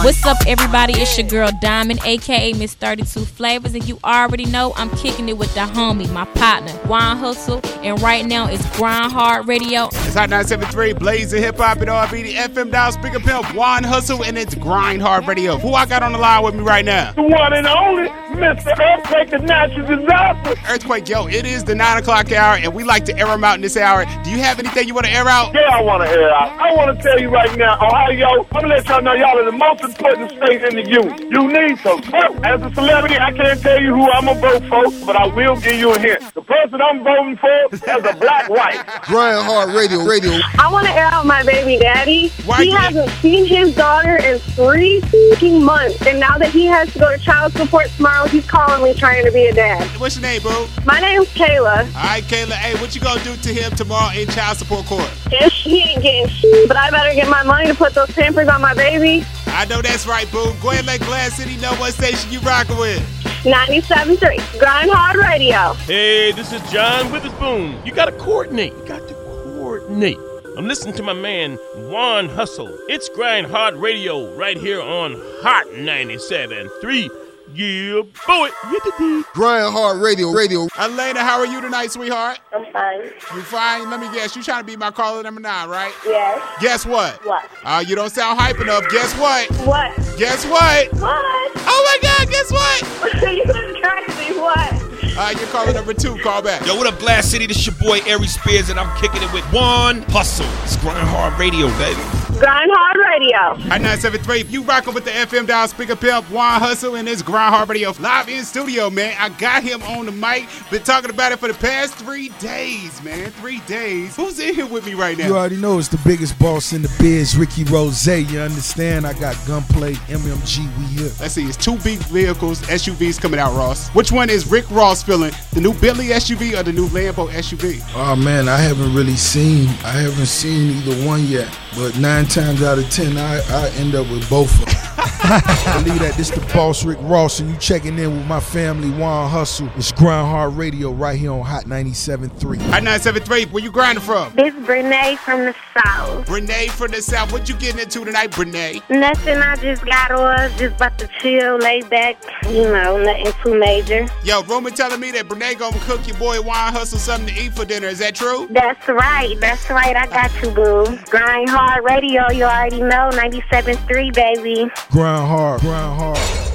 What's up, everybody? It's your girl Diamond, aka Miss 32 Flavors, and you already know I'm kicking it with the homie, my partner, Juan Hustle, and right now it's Grind Hard Radio. It's Hot 973, blazing hip hop and R&B, the FM dial speaker pimp, Juan Hustle, and it's Grind Hard Radio. Who I got on the line with me right now? The one and only Mr. Earthquake, the natural disaster. Earthquake, yo, it is the 9 o'clock hour, and we like to air them out in this hour. Do you have anything you want to air out? Yeah, I want to air out. I want to tell you right now, Ohio, I'm going to let y'all know y'all are the most important state in the union. You need to vote. As a celebrity, I can't tell you who I'm going to vote for, but I will give you a hint. The person I'm voting for has a black wife. Grind Hard Radio. I want to air out my baby daddy. Why he hasn't seen his daughter in 3 months, and now that he has to go to child support tomorrow, he's calling me trying to be a dad. What's your name, boo? My name's Kayla. All right, Kayla. Hey, what you gonna do to him tomorrow in child support court? He ain't getting shit, but I better get my money to put those Pampers on my baby. I know that's right, boo. Go ahead and let Glass City know what station you rocking with. 97.3, Grind Hard Radio. Hey, this is John Witherspoon. You gotta coordinate. I'm listening to my man, Juan Hustle. It's Grind Hard Radio right here on Hot 97.3. Yeah, boy. Grind Hard Radio. Elena, how are you tonight, sweetheart? I'm fine. You fine? Let me guess. You trying to be my caller number 9, right? Yes. Guess what? What? You don't sound hype enough. Guess what? What? Guess what? What? Oh, my God. Guess what? You crazy. What? You're caller number 2. Call back. Yo, what up, Glass City? This your boy, Ari Spears, and I'm kicking it with Juan Hustle. It's Grind Hard Radio, baby. Grind Hard Radio. Hot 973. You rocking with the FM dial speaker pimp, Juan Hustle, and it's Grind Hard Radio live in studio, man. I got him on the mic. Been talking about it for the past 3 days, man. 3 days. Who's in here with me right now? You already know it's the biggest boss in the biz, Ricky Rose. You understand? I got Gunplay, MMG, we here. Let's see, it's 2 big vehicles, SUVs coming out, Ross. Which one is Rick Ross feeling? The new Bentley SUV or the new Lambo SUV? Oh man, I haven't seen either one yet. But 9 times out of 10, I end up with both of them. Believe that. This the boss, Rick Ross, and you checking in with my family, Juan Hustle. It's Grind Hard Radio right here on Hot 97.3. Hot 97.3, where you grinding from? This is Brene from the South. Brene from the South. What you getting into tonight, Brene? Nothing, I just got on, just about to chill, lay back, nothing too major. Yo, Roman telling me that Brene gonna cook your boy Juan Hustle something to eat for dinner. Is that true? That's right, I got you, boo. Grind Hard Radio, you already know, 97.3, baby. Grind hard.